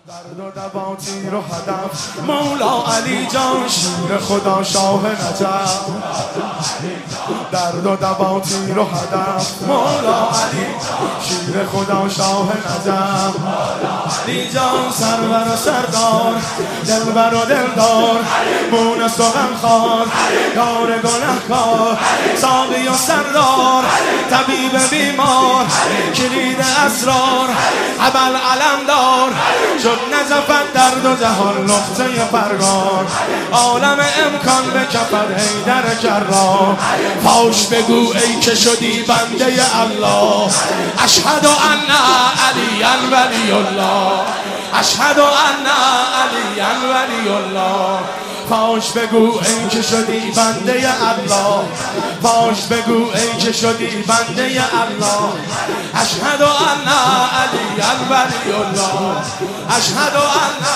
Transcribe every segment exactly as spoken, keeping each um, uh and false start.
درد و دوا تیر و هدف مولا علی جان شیر خدا شاه نجف. درد و دوا تیر و هدف مولا علی شیر خدا شاه نجف. علی جان سرور و سردار دلبر و دلدار مونس و غمخوار یار گنهکار ساقی و سردار طبیب بیمار کلید اسرار ابل علمدار شد نزفت در دو جهان نقطه فرگار عالم امکان به کفت حیدر کرار. فاش بگو ای که شدی بنده الله اشهد ان علی ولی الله اشهد ان علی ولی الله. فاش بگو ای که شدی بنده الله فاش بگو ای که شدی بنده الله اشهد ان علی ولی الله اشهد ان.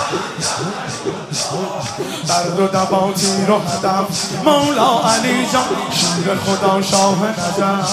درد و دوا تیر و هدف مولا علی جان شیر خدا شاه نجف.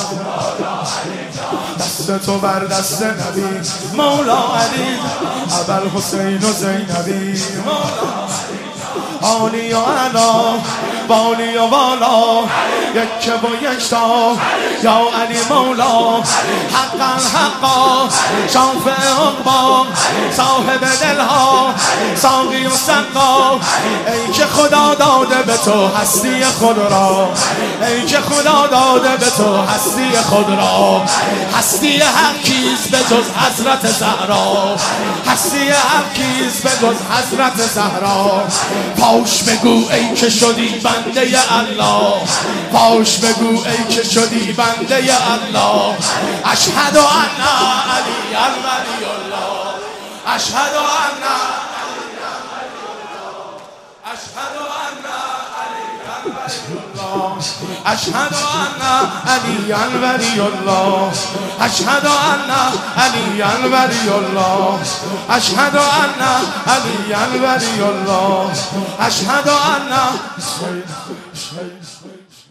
دست تو بر دست نبی مولا علی ابل حسین و زینبی مولا عالی و علا بالی و بالا یک و یکتا یا علی مولا حقا حقا شافع عقبا صاحب دلها ساقی و سقا. ای که خدا داده به تو هستی خود را ای که خدا داده به تو هستی خود را. هستی حق کیست به جز حضرت زهرا هستی حق کیست به جز حضرت زهرا. فاش بگو ای که شدی بنده الله فاش بگو ای که شدی بنده الله اشهد ان علی ولی الله اشهد ان اشهد ان اشهد ان علی ولی الله اشهد ان علی ولی الله اشهد ان علی ولی الله اشهد ان